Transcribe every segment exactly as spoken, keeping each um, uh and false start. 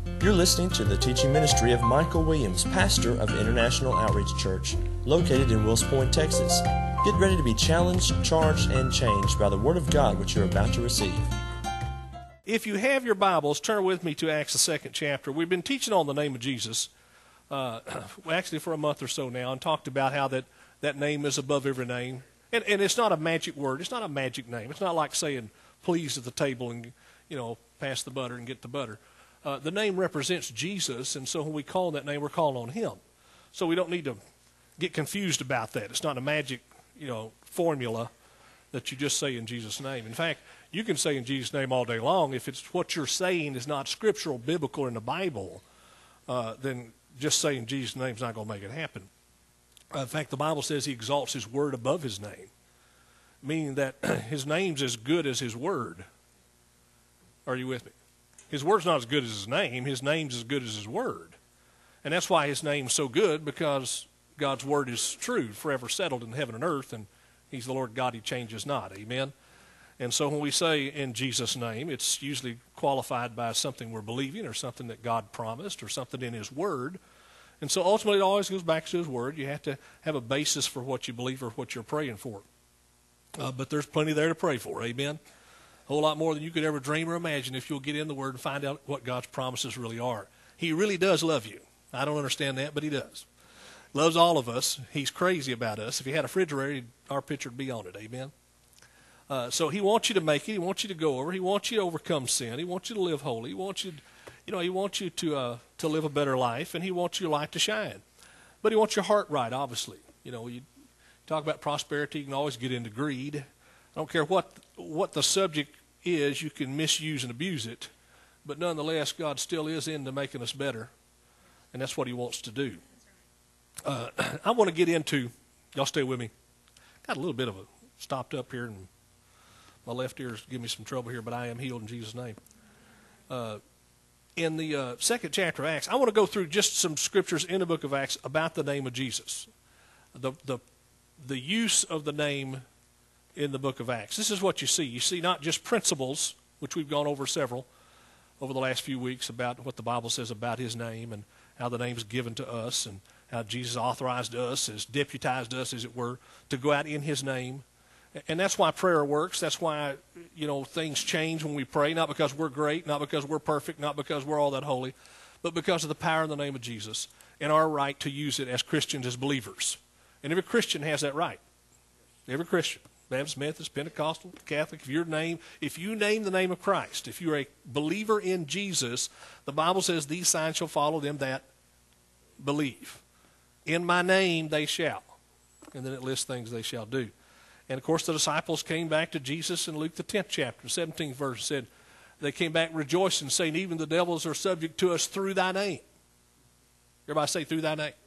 You're listening to the teaching ministry of Michael Williams, pastor of International Outreach Church, located in Wills Point, Texas. Get ready to be challenged, charged, and changed by the Word of God which you're about to receive. If you have your Bibles, turn with me to Acts, the second chapter. We've been teaching on the name of Jesus, uh, actually for a month or so now, and talked about how that, that name is above every name. And, and it's not a magic word. It's not a magic name. It's not like saying please at the table and, you know, pass the butter and get the butter. Uh, the name represents Jesus, and so when we call that name, we're calling on him. So we don't need to get confused about that. It's not a magic, you know, formula that you just say in Jesus' name. In fact, you can say in Jesus' name all day long. If it's what you're saying is not scriptural, biblical in the Bible, uh, then just saying Jesus' name is not going to make it happen. Uh, in fact, the Bible says he exalts his word above his name, meaning that his name's as good as his word. Are you with me? His word's not as good as his name. His name's as good as his word. And that's why his name's so good, because God's word is true, forever settled in heaven and earth, and he's the Lord God, he changes not. Amen? And so when we say in Jesus' name, it's usually qualified by something we're believing or something that God promised or something in his word. And so ultimately it always goes back to his word. You have to have a basis for what you believe or what you're praying for. Uh, but there's plenty there to pray for. Amen? A whole lot more than you could ever dream or imagine if you'll get in the Word and find out what God's promises really are. He really does love you. I don't understand that, but he does. Loves all of us. He's crazy about us. If he had a refrigerator, our picture would be on it. Amen? Uh, so he wants you to make it. He wants you to go over. He wants you to overcome sin. He wants you to live holy. He wants you, you know, he wants you to uh, to live a better life, and he wants your light to shine. But he wants your heart right, obviously. You know, you talk about prosperity, you can always get into greed. I don't care what what the subject is, you can misuse and abuse it, but nonetheless, God still is into making us better, and that's what he wants to do. Uh, I want to get into, y'all stay with me, got a little bit of a stopped up here, and my left ear is giving me some trouble here, but I am healed in Jesus' name. Uh, in the uh, second chapter of Acts, I want to go through just some scriptures in the book of Acts about the name of Jesus, the the the use of the name in the book of Acts. This is what you see. You see not just principles, which we've gone over several over the last few weeks about what the Bible says about his name and how the name is given to us and how Jesus authorized us, has deputized us, as it were, to go out in his name. And that's why prayer works. That's why, you know, things change when we pray, not because we're great, not because we're perfect, not because we're all that holy, but because of the power in the name of Jesus and our right to use it as Christians, as believers. And every Christian has that right. Every Christian. Baptist, Methodist, Pentecostal, Catholic, if your name, if you name the name of Christ, if you're a believer in Jesus, the Bible says these signs shall follow them that believe. In my name they shall. And then it lists things they shall do. And of course the disciples came back to Jesus in Luke the tenth chapter, seventeenth verse, and said, they came back rejoicing, saying, even the devils are subject to us through thy name. Everybody say through thy name.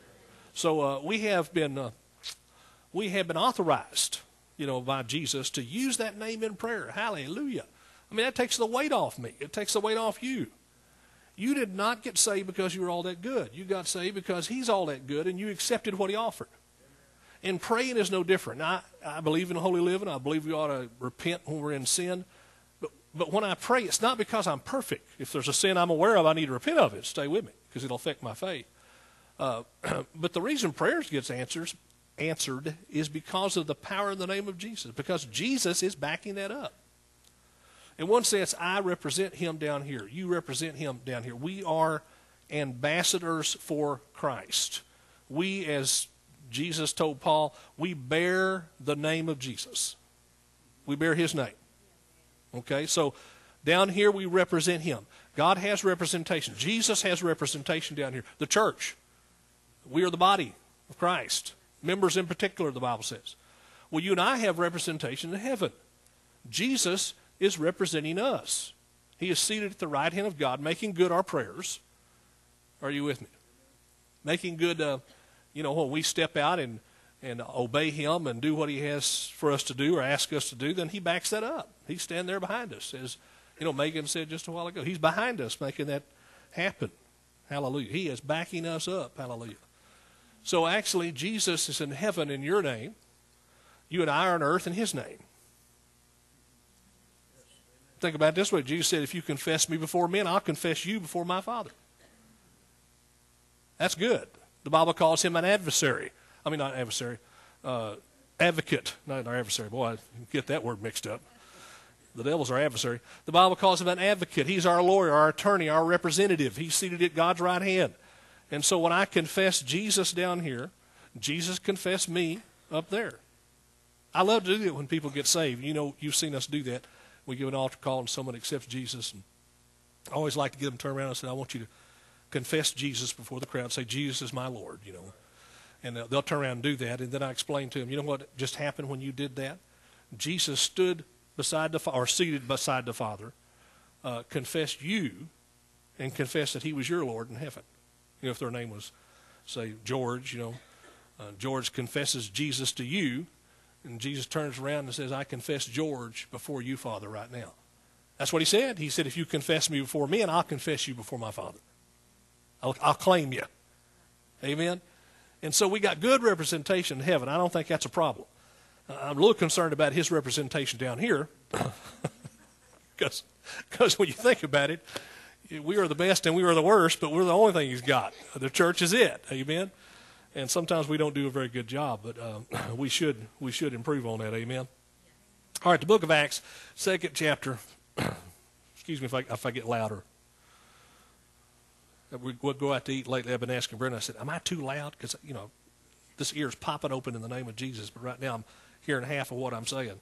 So uh, we have been uh, we have been authorized, you know, by Jesus to use that name in prayer. Hallelujah. I mean, that takes the weight off me. It takes the weight off you. You did not get saved because you were all that good. You got saved because he's all that good, and you accepted what he offered. And praying is no different. Now, I, I believe in holy living. I believe we ought to repent when we're in sin. But, but when I pray, it's not because I'm perfect. If there's a sin I'm aware of, I need to repent of it. Stay with me, because it'll affect my faith. Uh, but the reason prayers gets answers answered is because of the power in the name of Jesus, because Jesus is backing that up. In one sense, I represent him down here. You represent him down here. We are ambassadors for Christ. We, as Jesus told Paul, we bear the name of Jesus. We bear his name. Okay, so down here we represent him. God has representation. Jesus has representation down here. The church. We are the body of Christ. Members in particular, the Bible says. Well, you and I have representation in heaven. Jesus is representing us. He is seated at the right hand of God, making good our prayers. Are you with me? Making good, uh, you know, when we step out and, and obey him and do what he has for us to do or ask us to do, then he backs that up. He's standing there behind us. As, you know, Megan said just a while ago, he's behind us making that happen. Hallelujah. He is backing us up. Hallelujah. So actually, Jesus is in heaven in your name. You and I are on earth in his name. Think about it this way. Jesus said, if you confess me before men, I'll confess you before my Father. That's good. The Bible calls him an adversary. I mean, not adversary, uh, advocate. Not our adversary. Boy, I get that word mixed up. The devil's our adversary. The Bible calls him an advocate. He's our lawyer, our attorney, our representative. He's seated at God's right hand. And so when I confess Jesus down here, Jesus confessed me up there. I love to do that when people get saved. You know, you've seen us do that. We give an altar call and someone accepts Jesus. And I always like to get them to turn around and say, I want you to confess Jesus before the crowd. Say, Jesus is my Lord, you know. And they'll, they'll turn around and do that. And then I explain to them, you know what just happened when you did that? Jesus stood beside the or seated beside the Father, uh, confessed you, and confessed that he was your Lord in heaven. You know, if their name was, say, George, you know, uh, George confesses Jesus to you, and Jesus turns around and says, I confess George before you, Father, right now. That's what he said. He said, if you confess me before me, and I'll confess you before my Father. I'll, I'll claim you. Amen? And so we got good representation in heaven. I don't think that's a problem. Uh, I'm a little concerned about his representation down here because because when you think about it, we are the best and we are the worst, but we're the only thing he's got. The church is it. Amen? And sometimes we don't do a very good job, but uh, we should we should improve on that. Amen? All right, the book of Acts, second chapter. Excuse me if I, if I get louder. We would go out to eat lately. I've been asking Brenda, I said, am I too loud? Because, you know, this ear's popping open in the name of Jesus, but right now I'm hearing half of what I'm saying.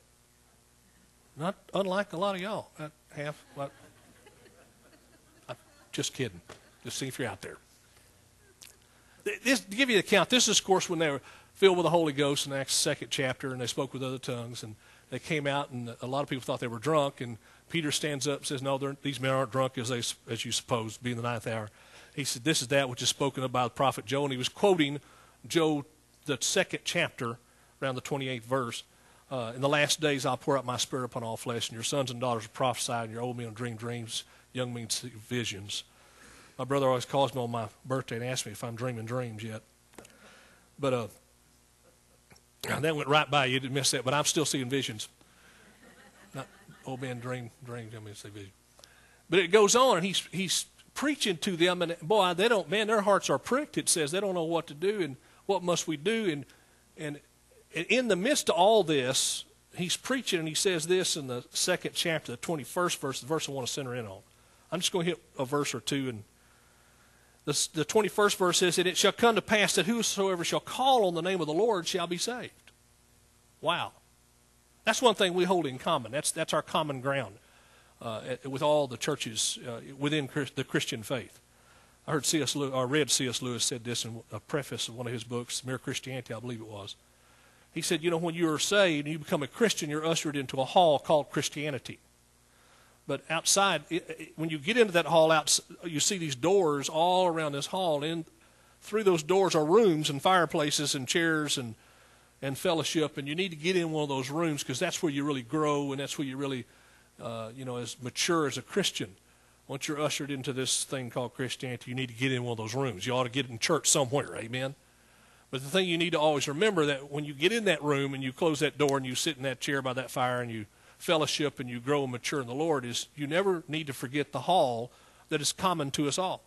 Not unlike a lot of y'all. Not half. What? I'm just kidding. Just see if you're out there. This, to give you the account, this is, of course, when they were filled with the Holy Ghost in Acts second chapter, and they spoke with other tongues, and they came out, and a lot of people thought they were drunk, and Peter stands up and says, no, these men aren't drunk as they as you suppose, being the ninth hour. He said, this is that which is spoken of by the prophet Joel, and he was quoting Joel, the second chapter, around the twenty-eighth verse. Uh, in the last days I'll pour out my spirit upon all flesh, and your sons and daughters will prophesy, and your old men will dream dreams, young men see visions. My brother always calls me on my birthday and asks me if I'm dreaming dreams yet. But uh, that went right by. You didn't miss that, but I'm still seeing visions. Not old men dream dreams, young men see visions. But it goes on, and he's he's preaching to them, and boy, they don't, man, their hearts are pricked. It says they don't know what to do, and what must we do, and and in the midst of all this, he's preaching, and he says this in the second chapter, the twenty-first verse, the verse I want to center in on. I'm just going to hit a verse or two, and the, the twenty-first verse says, and it shall come to pass that whosoever shall call on the name of the Lord shall be saved. Wow. That's one thing we hold in common. That's that's our common ground uh, with all the churches uh, within the Christian faith. I heard C S Lewis, or read C S Lewis said this in a preface of one of his books, Mere Christianity, I believe it was. He said, you know, when you are saved and you become a Christian, you're ushered into a hall called Christianity. But outside, it, it, when you get into that hall, out, you see these doors all around this hall. And through those doors are rooms and fireplaces and chairs and, and fellowship. And you need to get in one of those rooms because that's where you really grow and that's where you really, uh, you know, as mature as a Christian. Once you're ushered into this thing called Christianity, you need to get in one of those rooms. You ought to get in church somewhere, amen? But the thing you need to always remember that when you get in that room and you close that door and you sit in that chair by that fire and you fellowship and you grow and mature in the Lord is you never need to forget the hall that is common to us all.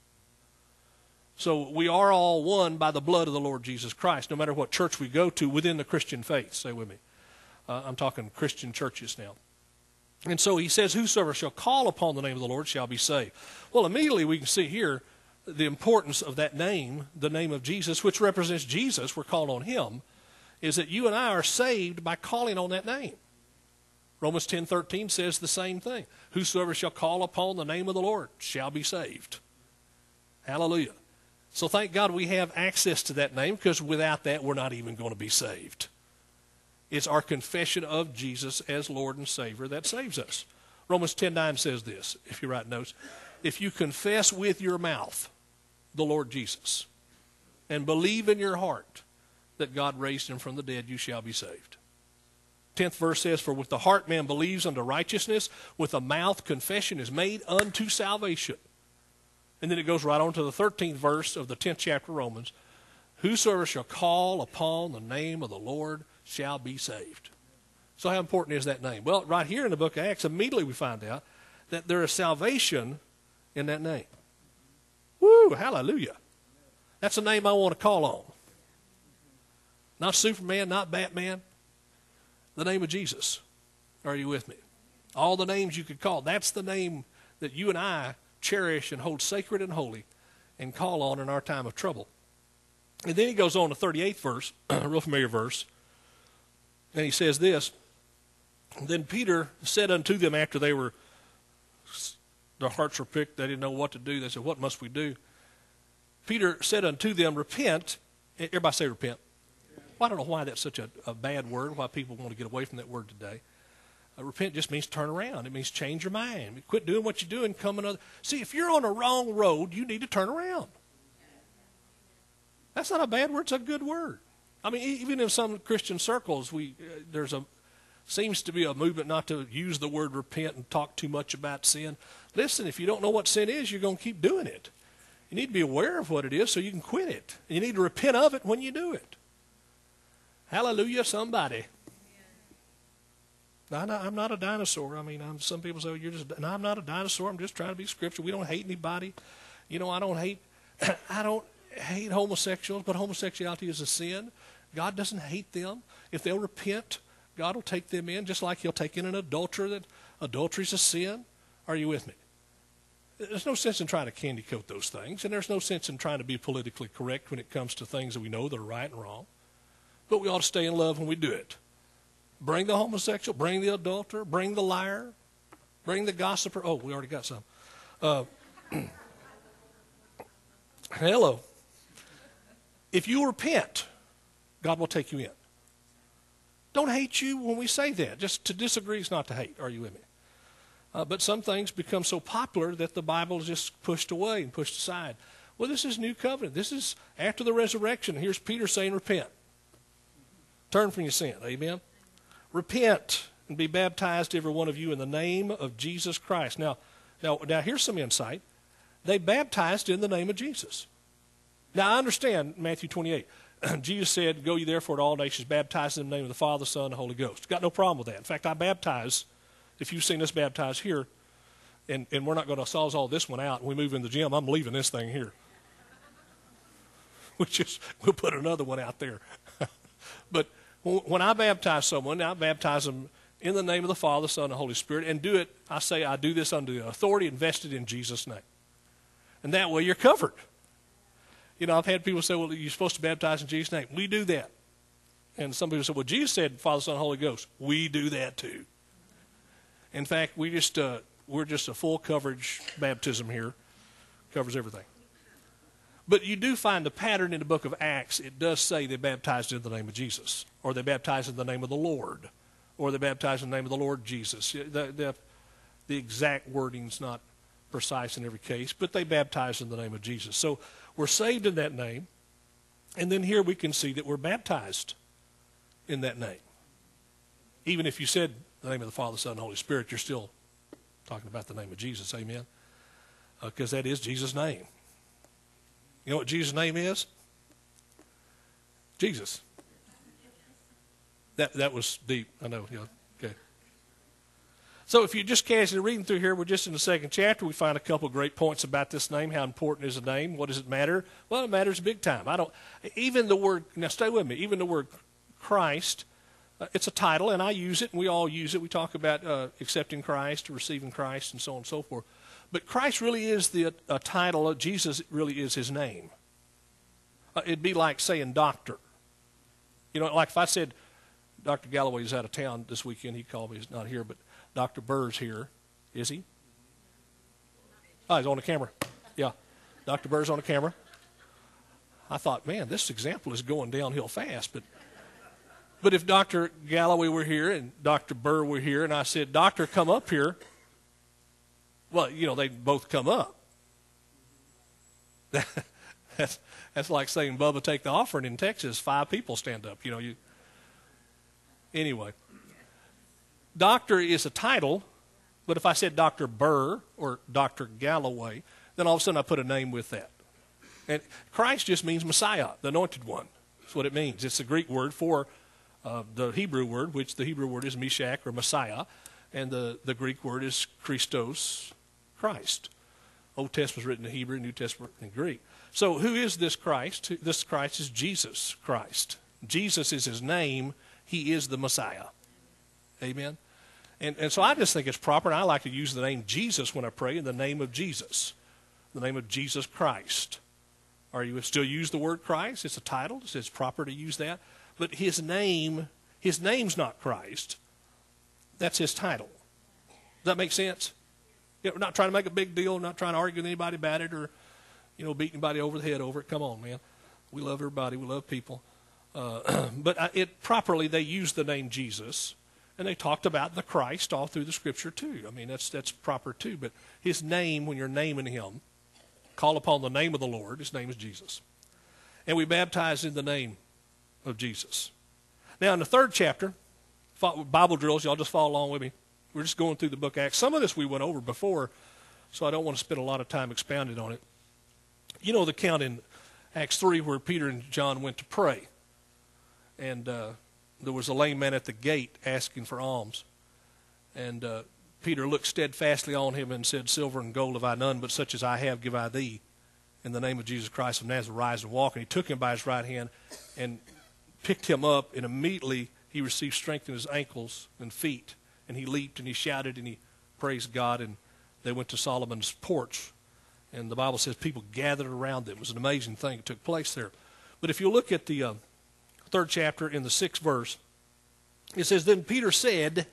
So we are all one by the blood of the Lord Jesus Christ, no matter what church we go to within the Christian faith. Say with me. Uh, I'm talking Christian churches now. And so he says, whosoever shall call upon the name of the Lord shall be saved. Well, immediately we can see here the importance of that name, the name of Jesus, which represents Jesus, we're called on him, is that you and I are saved by calling on that name. Romans ten thirteen says the same thing. Whosoever shall call upon the name of the Lord shall be saved. Hallelujah. So thank God we have access to that name, because without that we're not even going to be saved. It's our confession of Jesus as Lord and Savior that saves us. Romans ten nine says this, if you write notes. If you confess with your mouth the Lord Jesus and believe in your heart that God raised him from the dead, you shall be saved. Tenth verse says, for with the heart man believes unto righteousness, with the mouth confession is made unto salvation. And then it goes right on to the thirteenth verse of the tenth chapter of Romans. Whosoever shall call upon the name of the Lord shall be saved. So how important is that name? Well, right here in the book of Acts, immediately we find out that there is salvation in that name. Woo, hallelujah. That's a name I want to call on. Not Superman, not Batman. The name of Jesus. Are you with me? All the names you could call. That's the name that you and I cherish and hold sacred and holy and call on in our time of trouble. And then he goes on to thirty-eighth verse, a real familiar verse. And he says this, then Peter said unto them after they were, their hearts were pricked, they didn't know what to do. They said, what must we do? Peter said unto them, repent. Everybody say repent. Well, I don't know why that's such a, a bad word, why people want to get away from that word today. Uh, repent just means turn around. It means change your mind. Quit doing what you're doing. Come another. See, if you're on a wrong road, you need to turn around. That's not a bad word. It's a good word. I mean, even in some Christian circles, we uh, there's a seems to be a movement not to use the word repent and talk too much about sin. Listen, if you don't know what sin is, you're going to keep doing it. You need to be aware of what it is so you can quit it. And you need to repent of it when you do it. Hallelujah, somebody. Now, I'm not a dinosaur. I mean, I'm, some people say, well, you're just, no, I'm not a dinosaur. I'm just trying to be scriptural. We don't hate anybody. You know, I don't hate, I don't hate homosexuals, but homosexuality is a sin. God doesn't hate them. If they'll repent, God will take them in, just like he'll take in an adulterer. That adultery is a sin. Are you with me? There's no sense in trying to candy coat those things, and there's no sense in trying to be politically correct when it comes to things that we know that are right and wrong. But we ought to stay in love when we do it. Bring the homosexual, bring the adulterer, bring the liar, bring the gossiper. Oh, we already got some. Uh, hello. If you repent, God will take you in. Don't hate you when we say that. Just to disagree is not to hate. Are you with me? Uh, but some things become so popular that the Bible is just pushed away and pushed aside. Well, this is new covenant. This is after the resurrection. Here's Peter saying, repent. Turn from your sin. Amen? Repent and be baptized, every one of you, in the name of Jesus Christ. Now, now, now here's some insight. They baptized in the name of Jesus. Now, I understand Matthew twenty-eight. Jesus said, go ye therefore to all nations, baptize in the name of the Father, Son, and Holy Ghost. Got no problem with that. In fact, I baptize, if you've seen us baptize here, and, and we're not going to solve all this one out, and we move in the gym, I'm leaving this thing here. We just, we'll put another one out there. But when I baptize someone, I baptize them in the name of the Father, Son, and Holy Spirit, and do it, I say I do this under the authority invested in Jesus' name. And that way you're covered. You know, I've had people say, well, you're supposed to baptize in Jesus' name. We do that. And some people say, well, Jesus said Father, Son, Holy Ghost. We do that too. In fact, we just, uh, we're just a full coverage baptism here. Covers everything. But you do find the pattern in the book of Acts. It does say they baptized in the name of Jesus, or they baptized in the name of the Lord, or they baptized in the name of the Lord Jesus. The, the, the exact wording's not precise in every case, but they baptized in the name of Jesus. So we're saved in that name, and then here we can see that we're baptized in that name. Even if you said the name of the Father, Son, and Holy Spirit, you're still talking about the name of Jesus. Amen? Because uh, that is Jesus' name. You know what Jesus' name is? Jesus. That that was deep. I know. Yeah. Okay. So if you're just casually reading through here, we're just in the second chapter. We find a couple of great points about this name. How important is the name? What does it matter? Well, it matters big time. I don't. Even the word. Now, stay with me. Even the word Christ. Uh, it's a title, and I use it, and we all use it. We talk about uh, accepting Christ, receiving Christ, and so on and so forth. But Christ really is the a title. Jesus really is his name. Uh, it'd be like saying doctor. You know, like if I said Doctor Galloway's out of town this weekend, he called me. He's not here, but Doctor Burr's here. Is he? Oh, he's on the camera. Yeah, Doctor Burr's on the camera. I thought, man, this example is going downhill fast. But but if Doctor Galloway were here and Doctor Burr were here, and I said, Doctor, come up here. Well, you know, they'd both come up. that's, that's like saying, Bubba, take the offering in Texas. Five people stand up. You know, you. Anyway, doctor is a title, but if I said Doctor Burr or Doctor Galloway, then all of a sudden I put a name with that. And Christ just means Messiah, the anointed one. That's what it means. It's the Greek word for Uh, the Hebrew word, which the Hebrew word is Meshach or Messiah, and the, the Greek word is Christos, Christ. Old Testament is written in Hebrew, New Testament in Greek. So who is this Christ? This Christ is Jesus Christ. Jesus is his name. He is the Messiah. Amen? And, and so I just think it's proper, and I like to use the name Jesus when I pray, in the name of Jesus, the name of Jesus Christ. Or you would still use the word Christ. It's a title. So it's proper to use that. But his name, his name's not Christ. That's his title. Does that make sense? Yeah, we're not trying to make a big deal. We're not trying to argue with anybody about it or, you know, beat anybody over the head over it. Come on, man. We love everybody. We love people. Uh, but it properly, they used the name Jesus, and they talked about the Christ all through the Scripture too. I mean, that's that's proper too. But his name, when you're naming him, call upon the name of the Lord. His name is Jesus. And we baptize in the name of Jesus. Now, in the third chapter, Bible drills, y'all just follow along with me. We're just going through the book of Acts. Some of this we went over before, so I don't want to spend a lot of time expounding on it. You know the account in Acts three where Peter and John went to pray. And uh, there was a lame man at the gate asking for alms. And uh, Peter looked steadfastly on him and said, "Silver and gold have I none, but such as I have give I thee. In the name of Jesus Christ of Nazareth, rise and walk." And he took him by his right hand and picked him up, and immediately he received strength in his ankles and feet. And he leaped and he shouted and he praised God. And they went to Solomon's porch. And the Bible says people gathered around them. It was an amazing thing that took place there. But if you look at the uh, third chapter in the sixth verse, it says, "Then Peter said,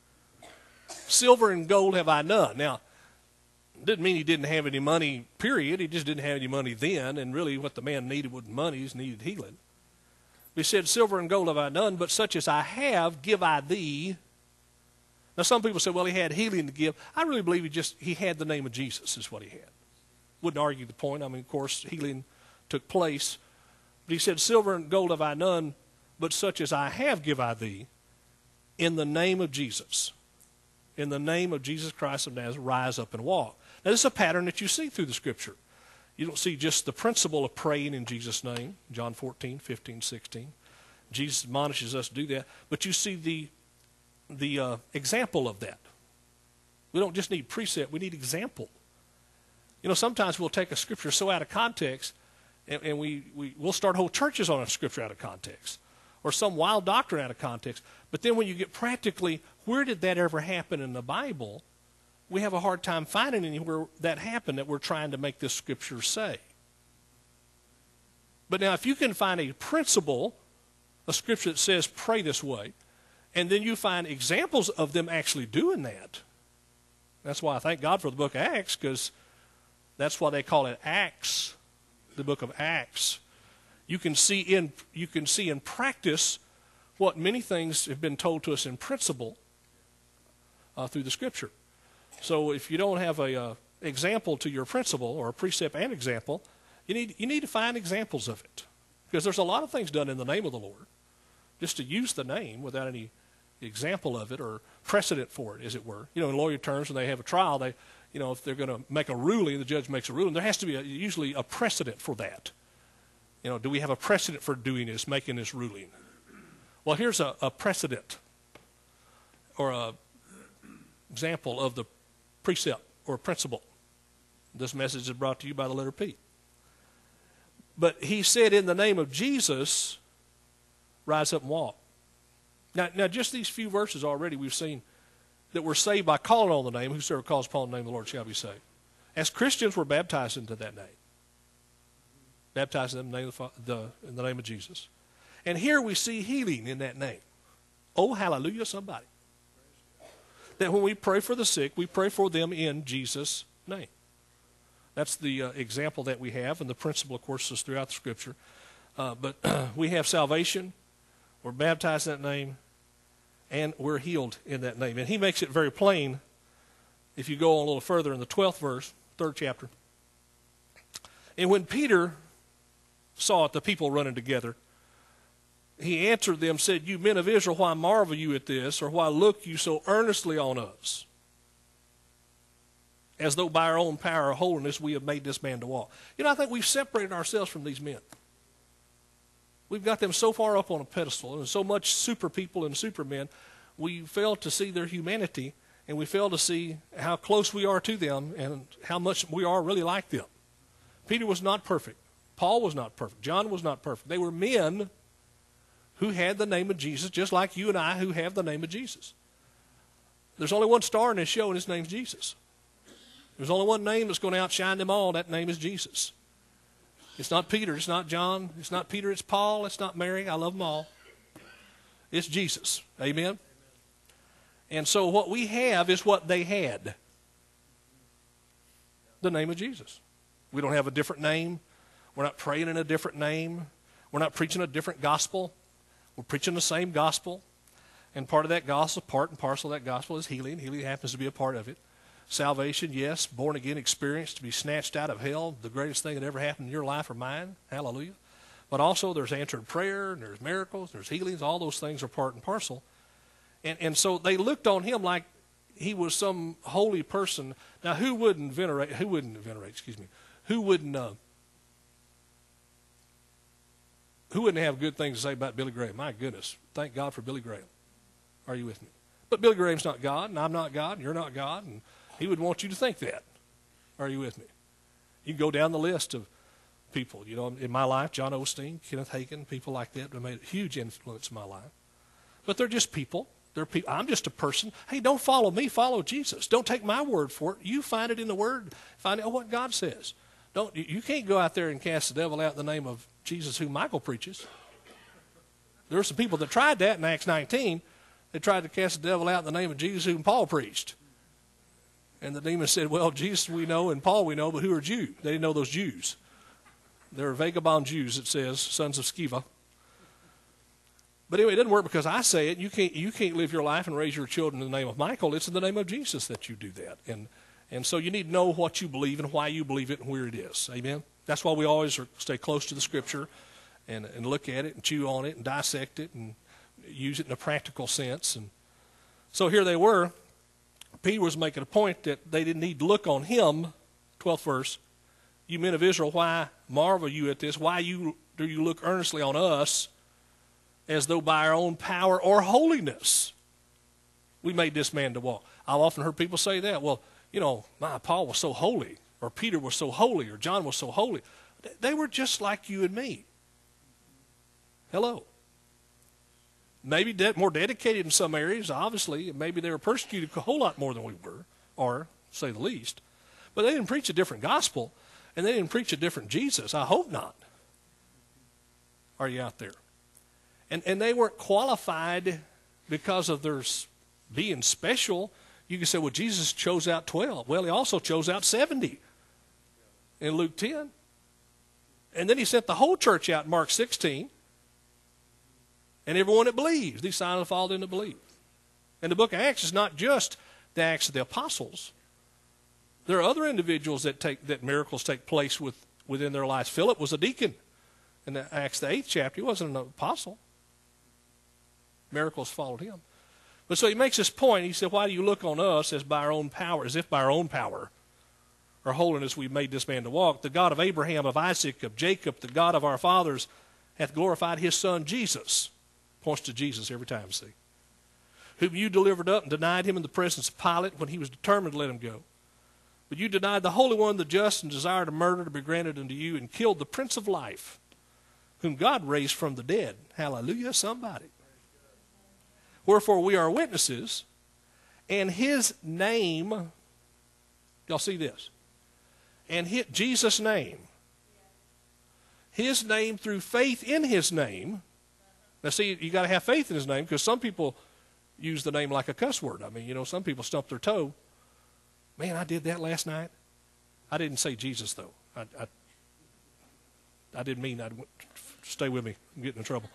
Silver and gold have I none." Now, it didn't mean he didn't have any money, period. He just didn't have any money then. And really what the man needed wasn't money. He needed healing. He said, "Silver and gold have I none, but such as I have give I thee." Now, some people say, well, he had healing to give. I really believe he just, he had the name of Jesus is what he had. Wouldn't argue the point. I mean, of course, healing took place. But he said, "Silver and gold have I none, but such as I have give I thee, in the name of Jesus. In the name of Jesus Christ of Nazareth, rise up and walk." Now, this is a pattern that you see through the Scripture. You don't see just the principle of praying in Jesus' name, John fourteen, fifteen, sixteen. Jesus admonishes us to do that. But you see the the uh, example of that. We don't just need precept, we need example. You know, sometimes we'll take a scripture so out of context, and, and we, we, we'll start whole churches on a scripture out of context, or some wild doctrine out of context. But then when you get practically, where did that ever happen in the Bible? We have a hard time finding anywhere that happened that we're trying to make this scripture say. But now if you can find a principle, a scripture that says pray this way, and then you find examples of them actually doing that. That's why I thank God for the book of Acts, because that's why they call it Acts, the book of Acts. You can see in you can see in practice what many things have been told to us in principle uh, through the Scripture. So if you don't have a uh, example to your principle, or a precept and example, you need you need to find examples of it, because there's a lot of things done in the name of the Lord, just to use the name without any example of it or precedent for it, as it were. You know, in lawyer terms, when they have a trial, they, you know, if they're going to make a ruling, the judge makes a ruling, there has to be a, usually a precedent for that. You know, do we have a precedent for doing this, making this ruling? Well, here's a, a precedent or a example of the precept or principle. This message is brought to you by the letter P. But he said, in the name of Jesus, rise up and walk. Now, now, just these few verses already we've seen that we're saved by calling on the name. Whosoever calls upon the name of the Lord shall be saved. As Christians, we're baptized into that name. Baptized in the name of the, the, in the name of Jesus. And here we see healing in that name. Oh, hallelujah, somebody. That when we pray for the sick, we pray for them in Jesus' name. That's the uh, example that we have, and the principle, of course, is throughout the Scripture. Uh, but we have salvation. We're baptized in that name, and we're healed in that name. And he makes it very plain if you go on a little further in the twelfth verse, third chapter. And when Peter saw it, the people running together, he answered them, said, "You men of Israel, why marvel you at this, or why look you so earnestly on us, as though by our own power or holiness we have made this man to walk?" You know, I think we've separated ourselves from these men. we've got them so far up on a pedestal, and so much super people and supermen, we fail to see their humanity, and we fail to see how close we are to them and how much we are really like them. Peter was not perfect. Paul was not perfect. John was not perfect. They were men who had the name of Jesus, just like you and I who have the name of Jesus. There's only one star in this show, and his name's Jesus. There's only one name that's going to outshine them all. That name is Jesus. It's not Peter. It's not John. It's not Peter. It's Paul. It's not Mary. I love them all. It's Jesus. Amen? And so what we have is what they had. The name of Jesus. We don't have a different name. We're not praying in a different name. We're not preaching a different gospel. We're preaching the same gospel. And part of that gospel, part and parcel of that gospel is healing. Healing happens to be a part of it. Salvation, yes, born-again experience, to be snatched out of hell, the greatest thing that ever happened in your life or mine. Hallelujah. But also there's answered prayer, and there's miracles, there's healings. All those things are part and parcel. And, and so they looked on him like he was some holy person. Now, who wouldn't venerate, who wouldn't venerate, excuse me, who wouldn't, uh, who wouldn't have good things to say about Billy Graham? My goodness, thank God for Billy Graham. Are you with me? But Billy Graham's not God, and I'm not God, and you're not God, and he would want you to think that. Are you with me? You can go down the list of people. You know, in my life, John Osteen, Kenneth Hagin, people like that have made a huge influence in my life. But they're just people. They're people. I'm just a person. Hey, don't follow me. Follow Jesus. Don't take my word for it. You find it in the Word. Find out what God says. Don't. You can't go out there and cast the devil out in the name of Jesus, who Michael preaches. There were some people that tried that in Acts nineteen. They tried to cast the devil out in the name of Jesus, whom Paul preached. And the demon said, well, Jesus we know and Paul we know, but who are Jews? They didn't know those Jews. They were vagabond Jews, it says, sons of Sceva. But anyway, it doesn't work because I say it. You can't, you can't live your life and raise your children in the name of Michael. It's in the name of Jesus that you do that. And, and so you need to know what you believe and why you believe it and where it is. Amen? That's why we always are, stay close to the Scripture and, and look at it and chew on it and dissect it and use it in a practical sense. And so here they were. Peter was making a point that they didn't need to look on him. twelfth verse. You men of Israel, why marvel you at this? Why you, do you look earnestly on us as though by our own power or holiness we made this man to walk? I've often heard people say that. Well, you know, my Paul was so holy, or Peter was so holy, or John was so holy. They were just like you and me. Hello. Maybe de- more dedicated in some areas, obviously. Maybe they were persecuted a whole lot more than we were, or say the least. But they didn't preach a different gospel, and they didn't preach a different Jesus. I hope not. Are you out there? And and they weren't qualified because of their being special. You can say, well, Jesus chose out twelve. Well, he also chose out seventy in Luke ten. And then he sent the whole church out in Mark sixteen. And everyone that believes, these signs will follow them that believe. And the book of Acts is not just the Acts of the Apostles. There are other individuals that take that miracles take place with, within their lives. Philip was a deacon in the Acts, the eighth chapter. He wasn't an apostle. Miracles followed him. But so he makes this point. He said, why do you look on us as by our own power, as if by our own power or holiness we made this man to walk? The God of Abraham, of Isaac, of Jacob, the God of our fathers, hath glorified his son Jesus. Points to Jesus every time, see. Whom you delivered up and denied him in the presence of Pilate when he was determined to let him go. But you denied the Holy One, the just, and desired a murder to be granted unto you, and killed the Prince of Life, whom God raised from the dead. Hallelujah, somebody. Wherefore we are witnesses, and his name, y'all see this, and his, Jesus' name, his name through faith in his name. Now, see, you got to have faith in his name, because some people use the name like a cuss word. I mean, you know, some people stump their toe. Man, I did that last night. I didn't say Jesus, though. I, I, I didn't mean I'd stay with me. I'm getting in trouble.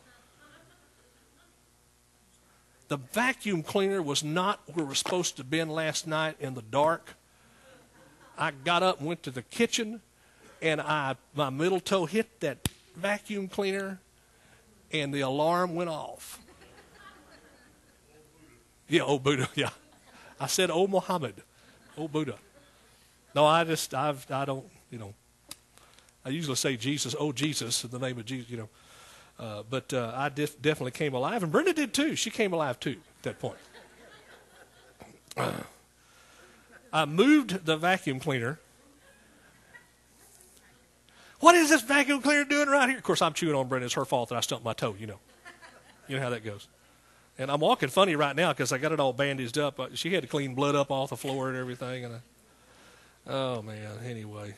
The vacuum cleaner was not where it was supposed to have been last night in the dark. I got up and went to the kitchen, and I my middle toe hit that vacuum cleaner, and the alarm went off. Yeah, oh Buddha, yeah. I said, oh Muhammad, oh Buddha. No, I just, I've, I don't, you know. I usually say Jesus, oh Jesus, in the name of Jesus, you know. Uh, but uh, I def- definitely came alive, and Brenda did too. She came alive too at that point. Uh, I moved the vacuum cleaner. What is this vacuum cleaner doing right here? Of course, I'm chewing on Brenda. It's her fault that I stumped my toe, you know. You know how that goes. And I'm walking funny right now because I got it all bandaged up. She had to clean blood up off the floor and everything. And I, oh, man, anyway.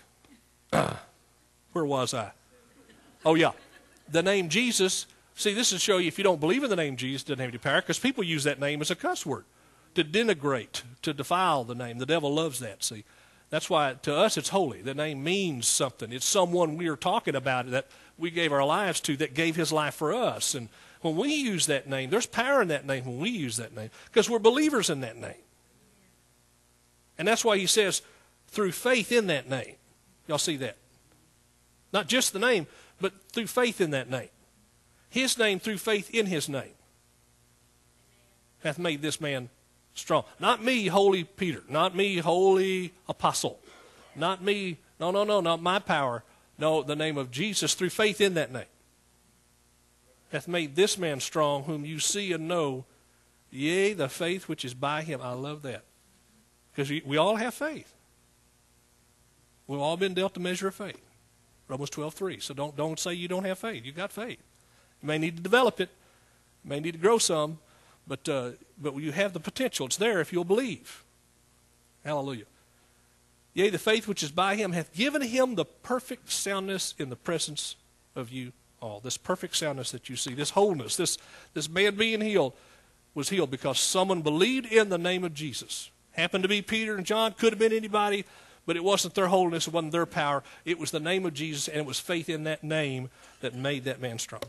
Where was I? Oh, yeah. The name Jesus. See, this is to show you if you don't believe in the name Jesus, it doesn't have any power, because people use that name as a cuss word to denigrate, to defile the name. The devil loves that, see. That's why to us it's holy. The name means something. It's someone we are talking about that we gave our lives to, that gave his life for us. And when we use that name, there's power in that name when we use that name, because we're believers in that name. And that's why he says, through faith in that name. Y'all see that? Not just the name, but through faith in that name. His name through faith in his name hath made this man strong. Not me, holy Peter. Not me, holy apostle. Not me, no, no, no, not my power. No, the name of Jesus through faith in that name hath made this man strong, whom you see and know, yea, the faith which is by him. I love that. Because we, we all have faith. We've all been dealt a measure of faith. Romans twelve three. So don't, don't say you don't have faith. You've got faith. You may need to develop it. You may need to grow some. But uh, but you have the potential. It's there if you'll believe. Hallelujah. Yea, the faith which is by him hath given him the perfect soundness in the presence of you all. This perfect soundness that you see, this wholeness, this, this man being healed was healed because someone believed in the name of Jesus. Happened to be Peter and John, could have been anybody, but it wasn't their holiness, it wasn't their power. It was the name of Jesus, and it was faith in that name that made that man strong.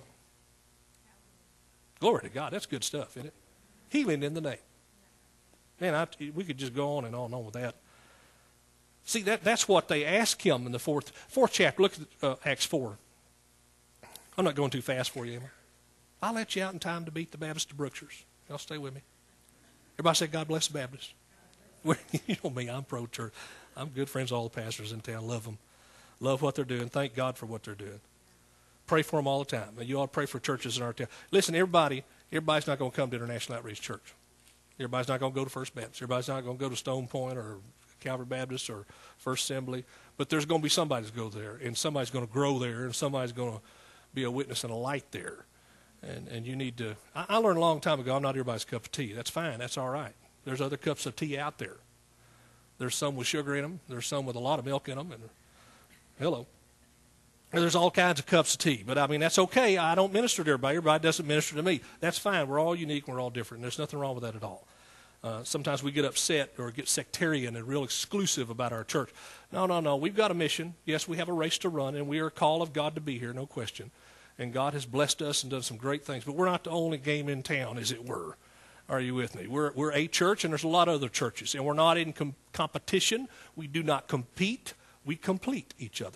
Glory to God. That's good stuff, isn't it? Healing in the name. Man, I, we could just go on and on and on with that. See, that, that's what they asked him in the fourth fourth chapter. Look at uh, Acts four. I'm not going too fast for you, am I? I'll let you out in time to beat the Baptist of Brookshires. Y'all stay with me. Everybody say, God bless the Baptist. You know me, I'm pro-church. I'm good friends with all the pastors in town. Love them. Love what they're doing. Thank God for what they're doing. Pray for them all the time. And you ought to pray for churches in our town. Listen, everybody, everybody's not going to come to International Outreach Church. Everybody's not going to go to First Baptist. Everybody's not going to go to Stone Point or Calvary Baptist or First Assembly. But there's going to be somebody to go there, and somebody's going to grow there, and somebody's going to be a witness and a light there. And and you need to, I, I learned a long time ago, I'm not everybody's cup of tea. That's fine. That's all right. There's other cups of tea out there. There's some with sugar in them. There's some with a lot of milk in them. And hello. There's all kinds of cups of tea. But, I mean, that's okay. I don't minister to everybody. Everybody doesn't minister to me. That's fine. We're all unique. We're all different. There's nothing wrong with that at all. Uh, sometimes we get upset or get sectarian and real exclusive about our church. No, no, no. We've got a mission. Yes, we have a race to run, and we are a call of God to be here, no question. And God has blessed us and done some great things. But we're not the only game in town, as it were. Are you with me? We're, we're a church, and there's a lot of other churches. And we're not in com- competition. We do not compete. We complete each other.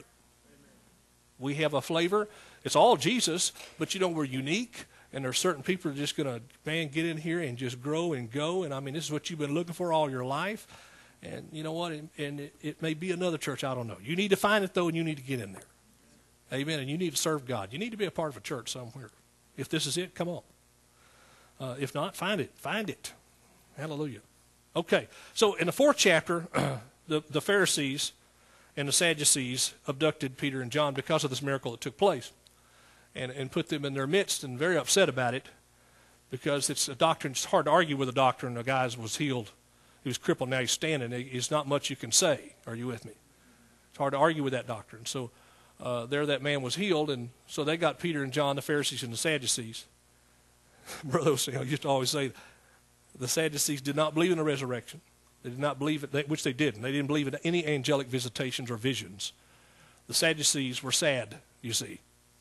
We have a flavor. It's all Jesus, but, you know, we're unique, and there are certain people who are just going to, man, get in here and just grow and go. And, I mean, this is what you've been looking for all your life. And you know what? And, and it, it may be another church. I don't know. You need to find it, though, and you need to get in there. Amen. And you need to serve God. You need to be a part of a church somewhere. If this is it, come on. Uh, if not, find it. Find it. Hallelujah. Okay. So in the fourth chapter, the, the Pharisees and the Sadducees abducted Peter and John because of this miracle that took place, and, and put them in their midst, and very upset about it, because it's a doctrine. It's hard to argue with a doctrine. A guy was healed. He was crippled. Now he's standing. There's not much you can say. Are you with me? It's hard to argue with that doctrine. So uh, there that man was healed, and so they got Peter and John, the Pharisees and the Sadducees. Brother Oseo used to always say the Sadducees did not believe in the resurrection. They did not believe it, which they didn't. They didn't believe in any angelic visitations or visions. The Sadducees were sad, you see.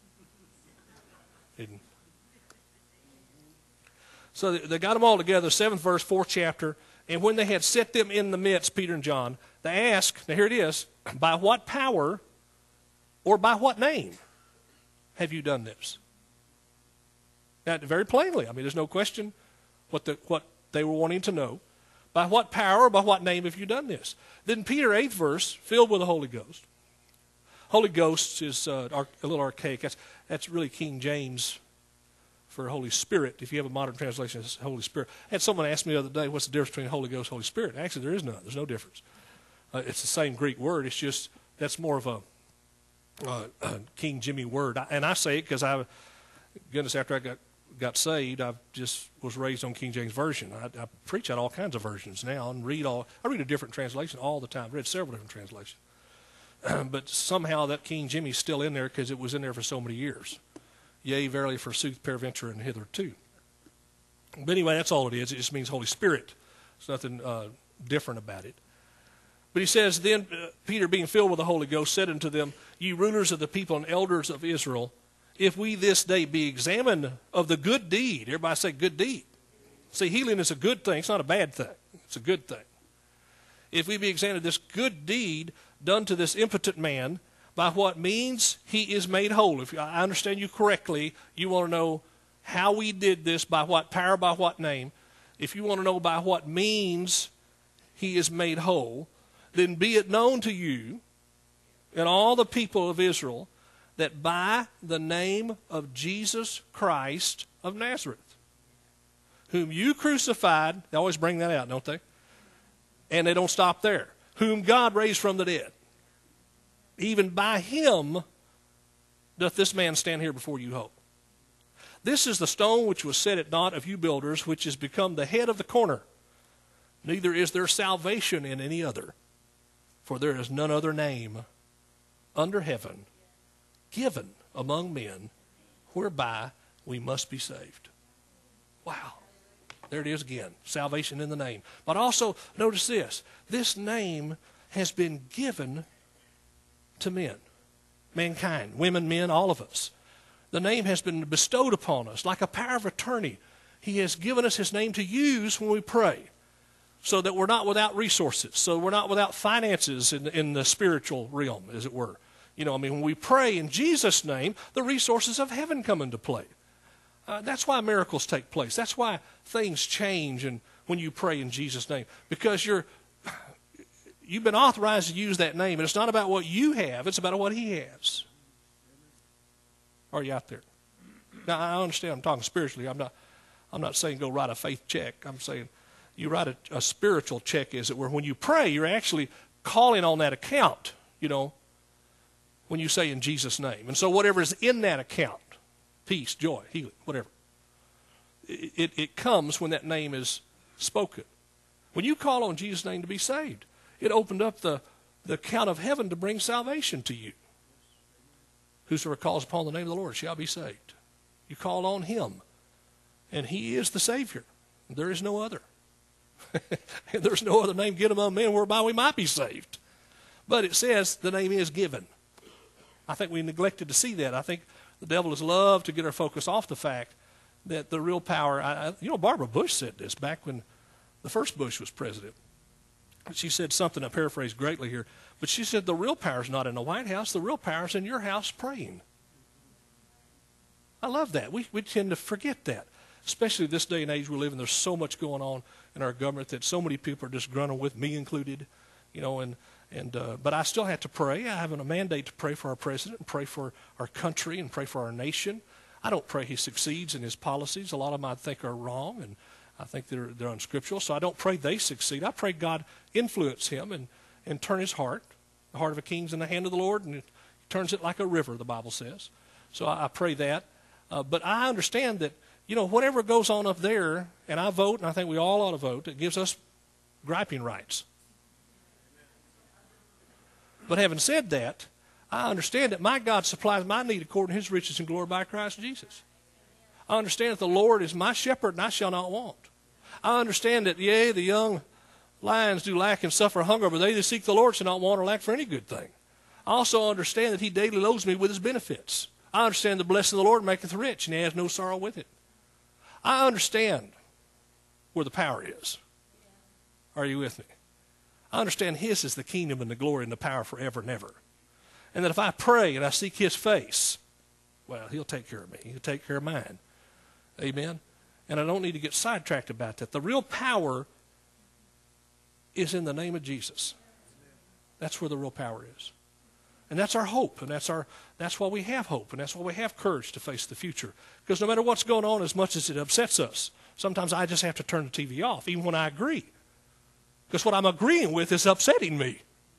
Didn't. So they got them all together, seventh verse, fourth chapter. And when they had set them in the midst, Peter and John, they asked, now here it is, by what power or by what name have you done this? Now, very plainly, I mean, there's no question what the, what they were wanting to know. By what power or by what name have you done this? Then Peter, eighth verse, filled with the Holy Ghost. Holy Ghost is uh, a little archaic. That's, that's really King James for Holy Spirit. If you have a modern translation, it's Holy Spirit. I had someone ask me the other day, what's the difference between Holy Ghost and Holy Spirit? Actually, there is none. There's no difference. Uh, it's the same Greek word. It's just, that's more of a, uh, a King Jimmy word. I, and I say it because I, goodness, after I got, got saved, I just was raised on King James Version. I, I preach out all kinds of versions now and read all, I read a different translation all the time. I read several different translations. But somehow that King Jimmy's still in there because it was in there for so many years. Yea, verily, forsooth, peradventure, and hitherto. But anyway, that's all it is. It just means Holy Spirit. There's nothing uh, different about it. But he says, then uh, Peter, being filled with the Holy Ghost, said unto them, Ye rulers of the people and elders of Israel, if we this day be examined of the good deed. Everybody say good deed. See, healing is a good thing. It's not a bad thing. It's a good thing. If we be examined of this good deed done to this impotent man, by what means he is made whole. If I understand you correctly, you want to know how we did this, by what power, by what name. If you want to know by what means he is made whole, then be it known to you and all the people of Israel that by the name of Jesus Christ of Nazareth, whom you crucified, they always bring that out, don't they? And they don't stop there. Whom God raised from the dead. Even by him doth this man stand here before you whole. This is the stone which was set at naught of you builders, which is become the head of the corner. Neither is there salvation in any other, for there is none other name under heaven given among men whereby we must be saved. Wow. There it is again. Salvation in the name. But also, notice this. This name has been given to men, mankind, women, men, all of us. The name has been bestowed upon us like a power of attorney. He has given us his name to use when we pray, so that we're not without resources, so we're not without finances in, in the spiritual realm, as it were. You know, I mean, when we pray in Jesus' name, the resources of heaven come into play. Uh, that's why miracles take place. That's why things change and when you pray in Jesus' name, because you're You've been authorized to use that name, and it's not about what you have, it's about what he has. Are you out there? Now, I understand I'm talking spiritually. I'm not I'm not saying go write a faith check. I'm saying you write a, a spiritual check, as it were. When you pray, you're actually calling on that account, you know, when you say in Jesus' name. And so whatever is in that account, peace, joy, healing, whatever, it, it, it comes when that name is spoken. When you call on Jesus' name to be saved, it opened up the, the account of heaven to bring salvation to you. Whosoever calls upon the name of the Lord shall be saved. You call on him, and he is the Savior. There is no other. There's no other name given among men whereby we might be saved. But it says the name is given. I think we neglected to see that. I think the devil has loved to get our focus off the fact that the real power, I, you know, Barbara Bush said this back when the first Bush was president. She said something, I paraphrase greatly here, but she said the real power is not in the White House, the real power is in your house praying. I love that. We, we tend to forget that, especially this day and age we live in. There's so much going on in our government that so many people are just grunting with, me included, you know, and, and uh, but I still have to pray. I have a mandate to pray for our president and pray for our country and pray for our nation. I don't pray he succeeds in his policies. A lot of them I think are wrong, and I think they're, they're unscriptural, so I don't pray they succeed. I pray God influence him and, and turn his heart. The heart of a king's in the hand of the Lord, and it turns it like a river, the Bible says. So I, I pray that. Uh, but I understand that, you know, whatever goes on up there, and I vote, and I think we all ought to vote, it gives us griping rights. But having said that, I understand that my God supplies my need according to his riches and glory by Christ Jesus. I understand that the Lord is my shepherd, and I shall not want. I understand that, yea, the young lions do lack and suffer hunger, but they that seek the Lord shall not want or lack for any good thing. I also understand that he daily loads me with his benefits. I understand the blessing of the Lord maketh rich, and he has no sorrow with it. I understand where the power is. Are you with me? I understand his is the kingdom and the glory and the power forever and ever. And that if I pray and I seek his face, well, he'll take care of me. He'll take care of mine. Amen? And I don't need to get sidetracked about that. The real power is in the name of Jesus. That's where the real power is. And that's our hope, and that's our that's why we have hope, and that's why we have courage to face the future. Because no matter what's going on, as much as it upsets us, sometimes I just have to turn the T V off, even when I agree. Because what I'm agreeing with is upsetting me.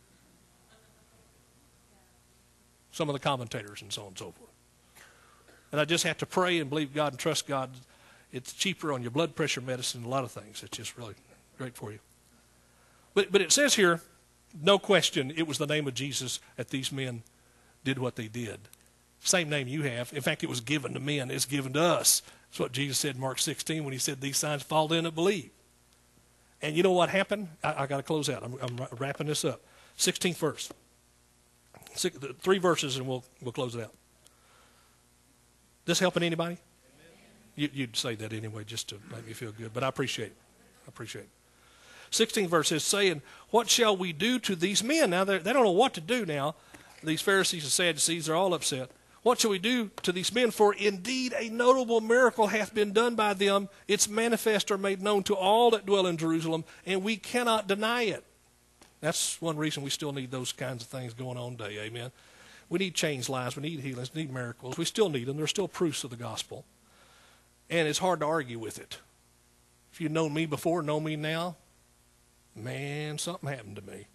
Some of the commentators and so on and so forth. And I just have to pray and believe God and trust God. It's cheaper on your blood pressure medicine and a lot of things. It's just really great for you. But but it says here, no question, it was the name of Jesus that these men did what they did. Same name you have. In fact, it was given to men. It's given to us. That's what Jesus said in Mark sixteen when he said, these signs follow them that believe. And you know what happened? I, I got to close out. I'm, I'm wrapping this up. sixteenth verse. Six, three verses and we'll we'll close it out. This helping anybody? You, you'd say that anyway just to make me feel good, but I appreciate it. I appreciate it. sixteenth verse is saying, what shall we do to these men? Now, they don't know what to do now. These Pharisees and Sadducees are all upset. What shall we do to these men? For indeed a notable miracle hath been done by them. It's manifest or made known to all that dwell in Jerusalem, and we cannot deny it. That's one reason we still need those kinds of things going on today, amen. We need changed lives. We need healings. We need miracles. We still need them. They're still proofs of the gospel. And it's hard to argue with it. If you've known me before, know me now, man, something happened to me.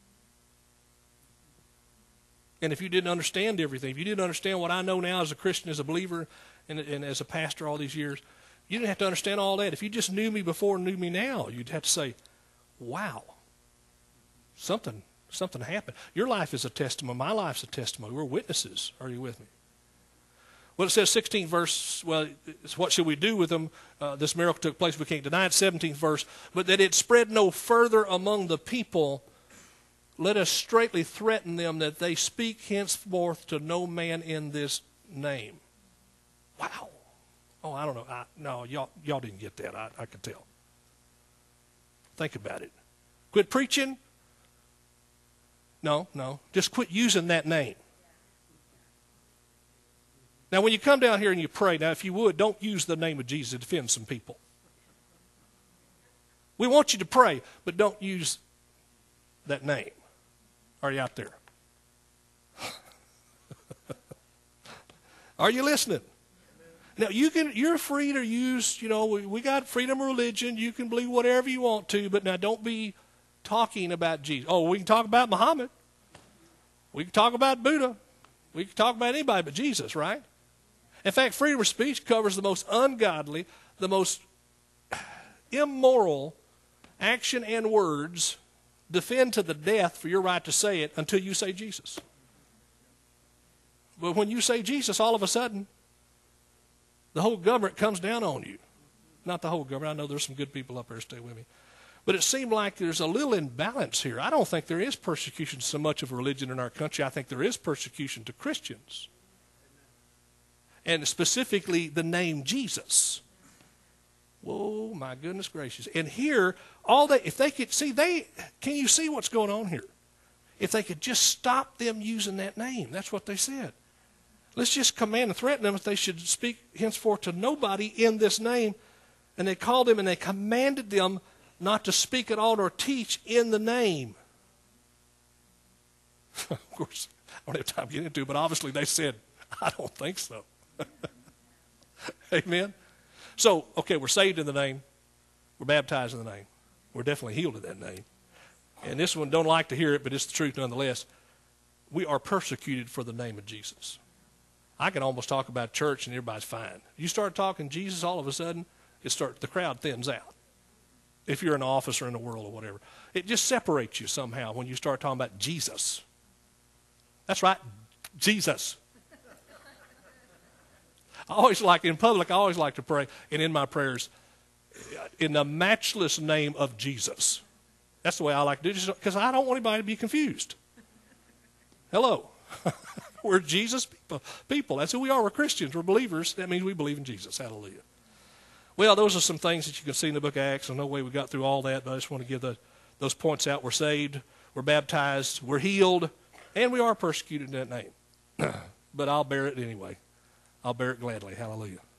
And if you didn't understand everything, if you didn't understand what I know now as a Christian, as a believer, and, and as a pastor all these years, you didn't have to understand all that. If you just knew me before and knew me now, you'd have to say, wow, something something happened. Your life is a testimony. My life's a testimony. We're witnesses. Are you with me? Well, it says sixteenth verse, well, it's what should we do with them? Uh, this miracle took place. We can't deny it. seventeenth verse, but that it spread no further among the people, let us straightly threaten them that they speak henceforth to no man in this name. Wow. Oh, I don't know. I, no, y'all, y'all didn't get that. I, I could tell. Think about it. Quit preaching. No, no. Just quit using that name. Now, when you come down here and you pray, now, if you would, don't use the name of Jesus to offend some people. We want you to pray, but don't use that name. Are you out there? Are you listening? Now, you can, you're free to use, you know, we, we got freedom of religion. You can believe whatever you want to, but now don't be talking about Jesus. Oh, we can talk about Muhammad. We can talk about Buddha. We can talk about anybody but Jesus, right? In fact, freedom of speech covers the most ungodly, the most immoral action and words. Defend to the death for your right to say it until you say Jesus. But when you say Jesus, all of a sudden, the whole government comes down on you. Not the whole government. I know there's some good people up there. Stay with me. But it seemed like there's a little imbalance here. I don't think there is persecution so much of religion in our country. I think there is persecution to Christians. And specifically the name Jesus. Whoa, my goodness gracious. And here, all they, if they could see, they, can you see what's going on here? If they could just stop them using that name. That's what they said. Let's just command and threaten them that they should speak henceforth to nobody in this name. And they called them and they commanded them not to speak at all or teach in the name. Of course, I don't have time to get into it, but obviously they said, I don't think so. Amen? So, okay, we're saved in the name. We're baptized in the name. We're definitely healed in that name. And this one, don't like to hear it, but it's the truth nonetheless. We are persecuted for the name of Jesus. I can almost talk about church and everybody's fine. You start talking Jesus, all of a sudden, it starts, the crowd thins out. If you're in the office or in the world or whatever. It just separates you somehow when you start talking about Jesus. That's right, Jesus. I always like, in public, I always like to pray, and in my prayers, in the matchless name of Jesus. That's the way I like to do it, because I don't want anybody to be confused. Hello. We're Jesus people. people. That's who we are. We're Christians. We're believers. That means we believe in Jesus. Hallelujah. Well, those are some things that you can see in the book of Acts. There's no way we got through all that, but I just want to give the, those points out. We're saved, we're baptized, we're healed, and we are persecuted in that name. But I'll bear it anyway. I'll bear it gladly. Hallelujah.